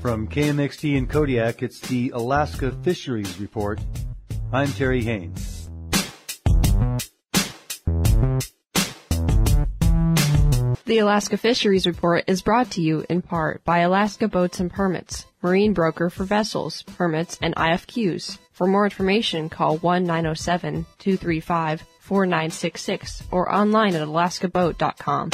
From KMXT in Kodiak, it's the Alaska Fisheries Report. I'm Terry Haynes. The Alaska Fisheries Report is brought to you in part by Alaska Boats and Permits, marine broker for vessels, permits, and IFQs. For more information, call 1-907-235-4966 or online at alaskaboat.com.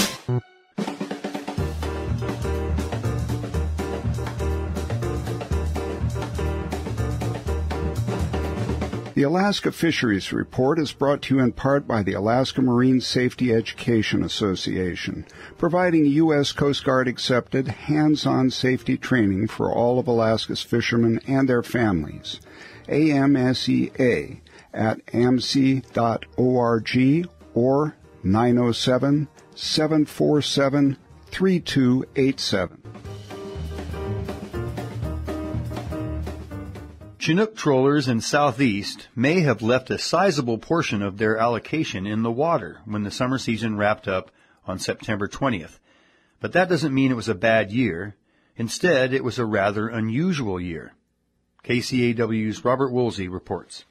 The Alaska Fisheries Report is brought to you in part by the Alaska Marine Safety Education Association, providing U.S. Coast Guard accepted hands-on safety training for all of Alaska's fishermen and their families. AMSEA at amc.org or 907-747-3287. Chinook trawlers in Southeast may have left a sizable portion of their allocation in the water when the summer season wrapped up on September 20th. But that doesn't mean it was a bad year. Instead, it was a rather unusual year. KCAW's Robert Woolsey reports.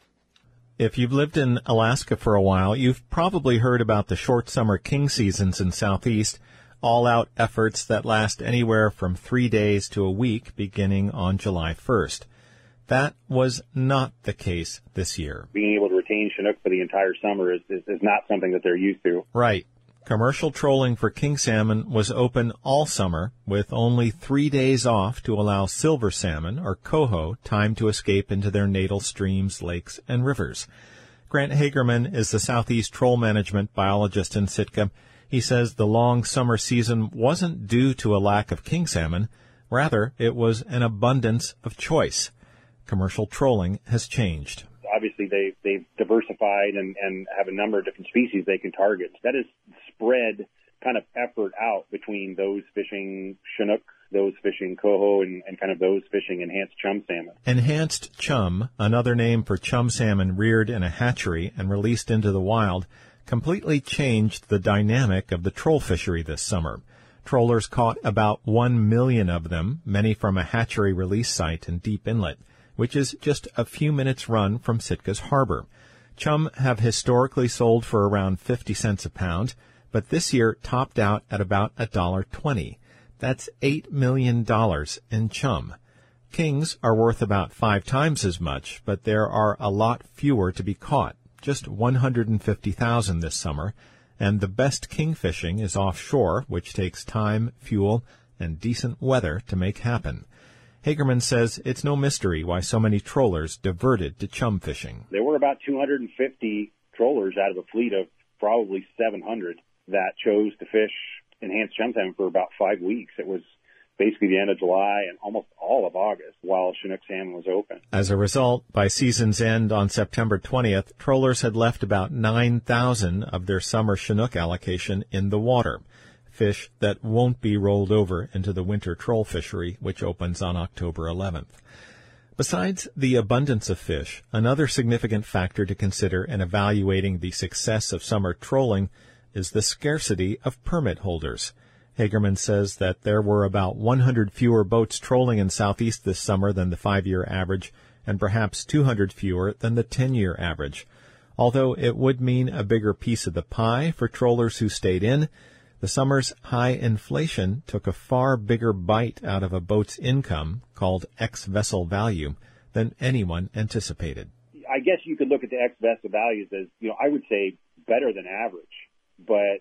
If you've lived in Alaska for a while, you've probably heard about the short summer king seasons in Southeast, all-out efforts that last anywhere from 3 days to a week beginning on July 1st. That was not the case this year. Being able to retain Chinook for the entire summer is not something that they're used to. Right. Commercial trolling for king salmon was open all summer, with only 3 days off to allow silver salmon, or coho, time to escape into their natal streams, lakes, and rivers. Grant Hagerman is the Southeast Troll Management Biologist in Sitka. He says the long summer season wasn't due to a lack of king salmon. Rather, it was an abundance of choice. Commercial trolling has changed. Obviously, they've diversified and have a number of different species they can target. That has spread kind of effort out between those fishing Chinook, those fishing coho, and kind of those fishing enhanced chum salmon. Enhanced chum, another name for chum salmon reared in a hatchery and released into the wild, completely changed the dynamic of the troll fishery this summer. Trollers caught about 1 million of them, many from a hatchery release site in Deep Inlet, which is just a few minutes' run from Sitka's harbor. Chum have historically sold for around 50 cents a pound, but this year topped out at about $1.20. That's $8 million in chum. Kings are worth about 5 times as much, but there are a lot fewer to be caught, just 150,000 this summer, and the best king fishing is offshore, which takes time, fuel, and decent weather to make happen. Hagerman says it's no mystery why so many trollers diverted to chum fishing. There were about 250 trollers out of a fleet of probably 700 that chose to fish enhanced chum salmon for about 5 weeks. It was basically the end of July and almost all of August while Chinook salmon was open. As a result, by season's end on September 20th, trollers had left about 9,000 of their summer Chinook allocation in the water, fish that won't be rolled over into the winter troll fishery, which opens on October 11th. Besides the abundance of fish, another significant factor to consider in evaluating the success of summer trolling is the scarcity of permit holders. Hagerman says that there were about 100 fewer boats trolling in Southeast this summer than the 5-year average, and perhaps 200 fewer than the 10-year average. Although it would mean a bigger piece of the pie for trollers who stayed in, the summer's high inflation took a far bigger bite out of a boat's income, called ex-vessel value, than anyone anticipated. I guess you could look at the ex-vessel values as, I would say better than average. But,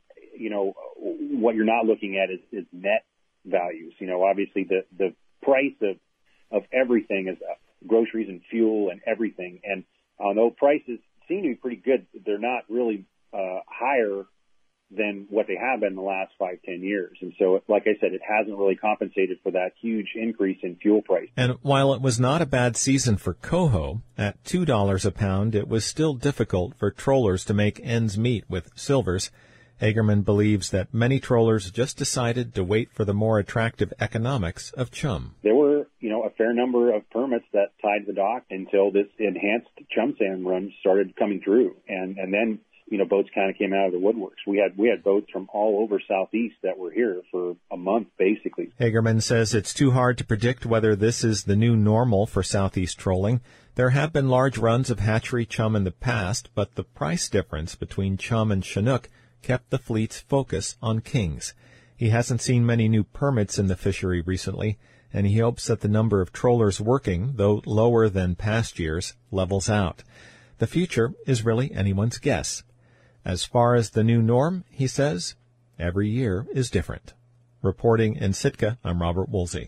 what you're not looking at is net values. Obviously the price of everything is groceries and fuel and everything. And although prices seem to be pretty good, they're not really higher than what they have been in the last 5-10 years. And so, like I said, it hasn't really compensated for that huge increase in fuel price. And while it was not a bad season for coho, at $2 a pound, it was still difficult for trollers to make ends meet with silvers. Hagerman believes that many trollers just decided to wait for the more attractive economics of chum. There were, a fair number of permits that tied the dock until this enhanced chum salmon run started coming through. And then, boats kind of came out of the woodworks. We had boats from all over Southeast that were here for a month, basically. Hagerman says it's too hard to predict whether this is the new normal for Southeast trolling. There have been large runs of hatchery chum in the past, but the price difference between chum and Chinook kept the fleet's focus on kings. He hasn't seen many new permits in the fishery recently, and he hopes that the number of trollers working, though lower than past years, levels out. The future is really anyone's guess. As far as the new norm, he says, every year is different. Reporting in Sitka, I'm Robert Woolsey.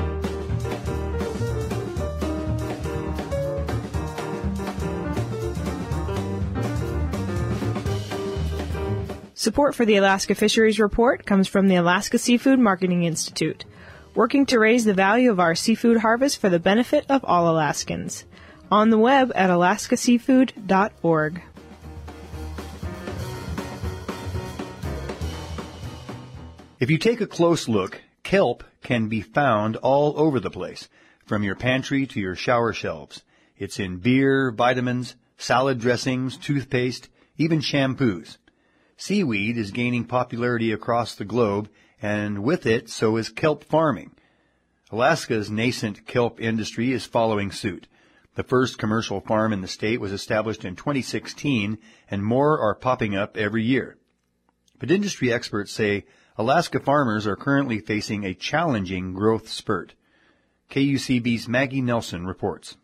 Support for the Alaska Fisheries Report comes from the Alaska Seafood Marketing Institute, working to raise the value of our seafood harvest for the benefit of all Alaskans. On the web at alaskaseafood.org. If you take a close look, kelp can be found all over the place, from your pantry to your shower shelves. It's in beer, vitamins, salad dressings, toothpaste, even shampoos. Seaweed is gaining popularity across the globe, and with it, so is kelp farming. Alaska's nascent kelp industry is following suit. The first commercial farm in the state was established in 2016, and more are popping up every year. But industry experts say Alaska farmers are currently facing a challenging growth spurt. KUCB's Maggie Nelson reports.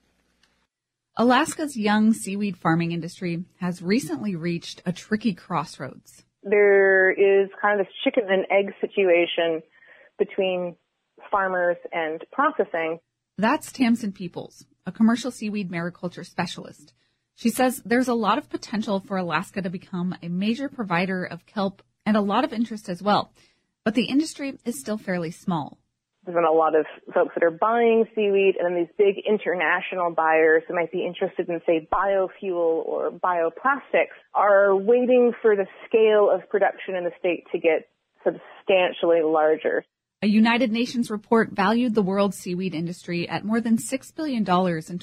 Alaska's young seaweed farming industry has recently reached a tricky crossroads. There is kind of this chicken and egg situation between farmers and processing. That's Tamsin Peoples, a commercial seaweed mariculture specialist. She says there's a lot of potential for Alaska to become a major provider of kelp and a lot of interest as well. But the industry is still fairly small. There's been a lot of folks that are buying seaweed, and then these big international buyers who might be interested in, say, biofuel or bioplastics are waiting for the scale of production in the state to get substantially larger. A United Nations report valued the world's seaweed industry at more than $6 billion in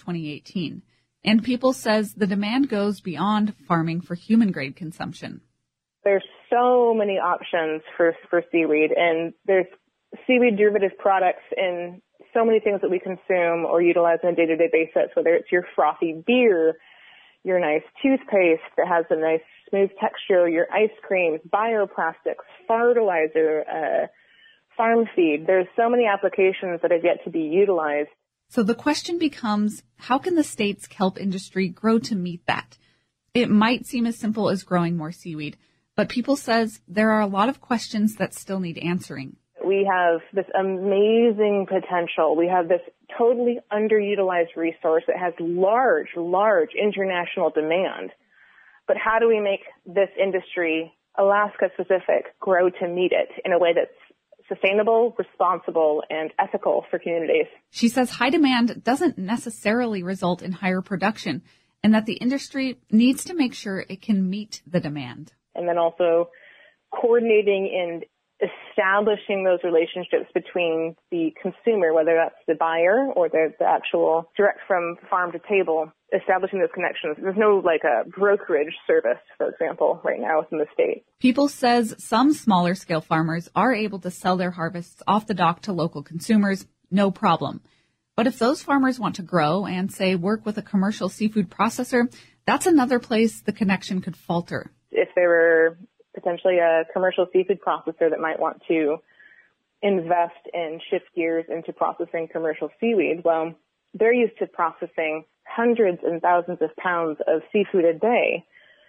2018. And Peoples says the demand goes beyond farming for human-grade consumption. There's so many options for seaweed, and there's seaweed derivative products in so many things that we consume or utilize on a day-to-day basis, whether it's your frothy beer, your nice toothpaste that has a nice smooth texture, your ice creams, bioplastics, fertilizer, farm feed. There's so many applications that have yet to be utilized. So the question becomes, how can the state's kelp industry grow to meet that? It might seem as simple as growing more seaweed, but Peoples says there are a lot of questions that still need answering. We have this amazing potential. We have this totally underutilized resource that has large international demand. But how do we make this industry, Alaska-specific, grow to meet it in a way that's sustainable, responsible, and ethical for communities? She says high demand doesn't necessarily result in higher production, and that the industry needs to make sure it can meet the demand. And then also coordinating and establishing those relationships between the consumer, whether that's the buyer or the actual direct from farm to table, establishing those connections. There's no like a brokerage service, for example, right now within the state. Peoples says some smaller scale farmers are able to sell their harvests off the dock to local consumers, no problem. But if those farmers want to grow and, say, work with a commercial seafood processor, that's another place the connection could falter. If there were potentially a commercial seafood processor that might want to invest and shift gears into processing commercial seaweed, well, they're used to processing hundreds and thousands of pounds of seafood a day.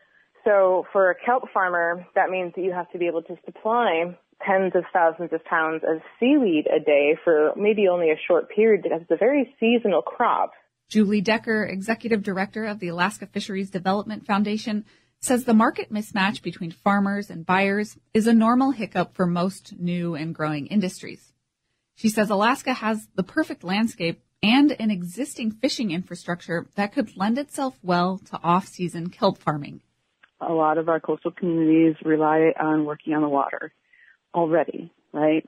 So for a kelp farmer, that means that you have to be able to supply tens of thousands of pounds of seaweed a day for maybe only a short period because it's a very seasonal crop. Julie Decker, Executive Director of the Alaska Fisheries Development Foundation, says the market mismatch between farmers and buyers is a normal hiccup for most new and growing industries. She says Alaska has the perfect landscape and an existing fishing infrastructure that could lend itself well to off-season kelp farming. A lot of our coastal communities rely on working on the water already, right?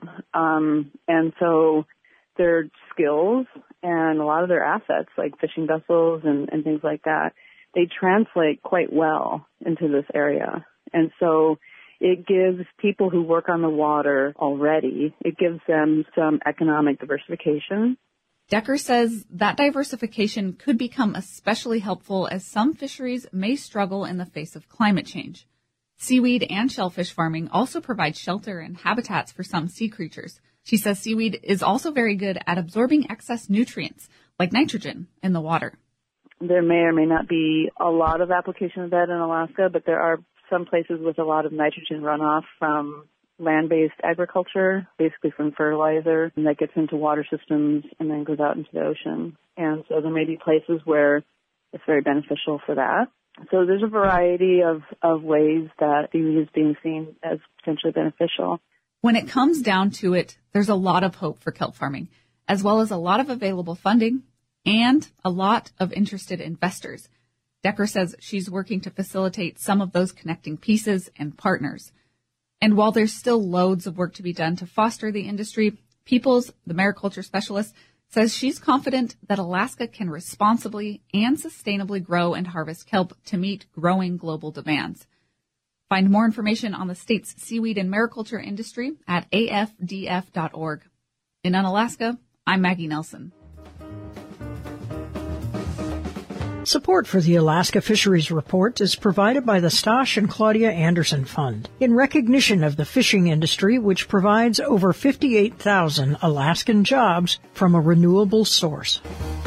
And so their skills and a lot of their assets, like fishing vessels and things like that, they translate quite well into this area. And so it gives people who work on the water already, it gives them some economic diversification. Decker says that diversification could become especially helpful as some fisheries may struggle in the face of climate change. Seaweed and shellfish farming also provide shelter and habitats for some sea creatures. She says seaweed is also very good at absorbing excess nutrients, like nitrogen, in the water. There may or may not be a lot of application of that in Alaska, but there are some places with a lot of nitrogen runoff from land-based agriculture, basically from fertilizer, and that gets into water systems and then goes out into the ocean. And so there may be places where it's very beneficial for that. So there's a variety of ways that seaweed is being seen as potentially beneficial. When it comes down to it, there's a lot of hope for kelp farming, as well as a lot of available funding and a lot of interested investors. Decker says she's working to facilitate some of those connecting pieces and partners. And while there's still loads of work to be done to foster the industry, Peoples, the mariculture specialist, says she's confident that Alaska can responsibly and sustainably grow and harvest kelp to meet growing global demands. Find more information on the state's seaweed and mariculture industry at afdf.org. In Unalaska, I'm Maggie Nelson. Support for the Alaska Fisheries Report is provided by the Stosh and Claudia Anderson Fund in recognition of the fishing industry, which provides over 58,000 Alaskan jobs from a renewable source.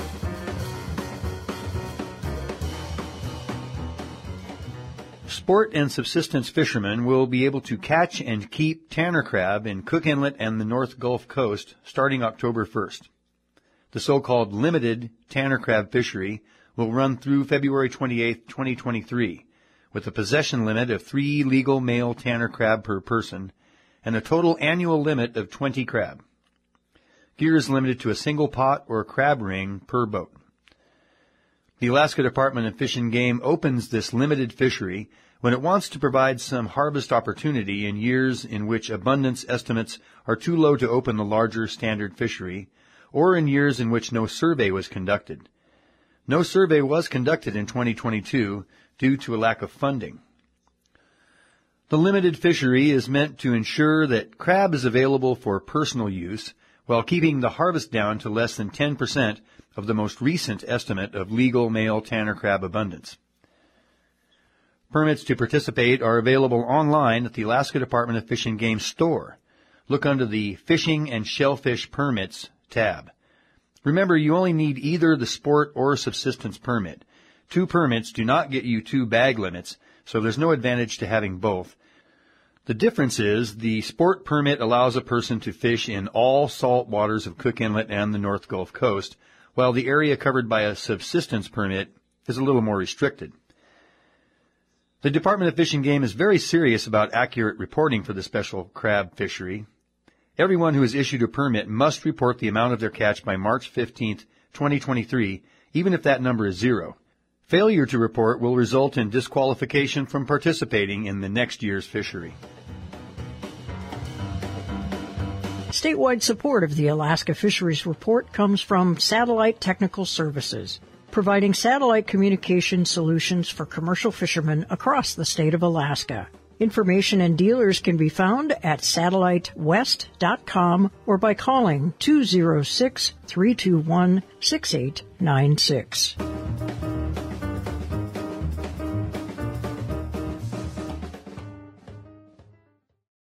Sport and subsistence fishermen will be able to catch and keep tanner crab in Cook Inlet and the North Gulf Coast starting October 1st. The so-called limited tanner crab fishery will run through February 28, 2023, with a possession limit of 3 legal male tanner crab per person and a total annual limit of 20 crab. Gear is limited to a single pot or crab ring per boat. The Alaska Department of Fish and Game opens this limited fishery when it wants to provide some harvest opportunity in years in which abundance estimates are too low to open the larger standard fishery, or in years in which no survey was conducted. No survey was conducted in 2022 due to a lack of funding. The limited fishery is meant to ensure that crab is available for personal use while keeping the harvest down to less than 10% of the most recent estimate of legal male tanner crab abundance. Permits to participate are available online at the Alaska Department of Fish and Game store. Look under the Fishing and Shellfish Permits tab. Remember, you only need either the sport or subsistence permit. 2 permits do not get you 2 bag limits, so there's no advantage to having both. The difference is the sport permit allows a person to fish in all salt waters of Cook Inlet and the North Gulf Coast, while the area covered by a subsistence permit is a little more restricted. The Department of Fish and Game is very serious about accurate reporting for the special crab fishery. Everyone who is issued a permit must report the amount of their catch by March 15, 2023, even if that number is 0. Failure to report will result in disqualification from participating in the next year's fishery. Statewide support of the Alaska Fisheries Report comes from Satellite Technical Services, providing satellite communication solutions for commercial fishermen across the state of Alaska. Information and dealers can be found at satellitewest.com or by calling 206-321-6896.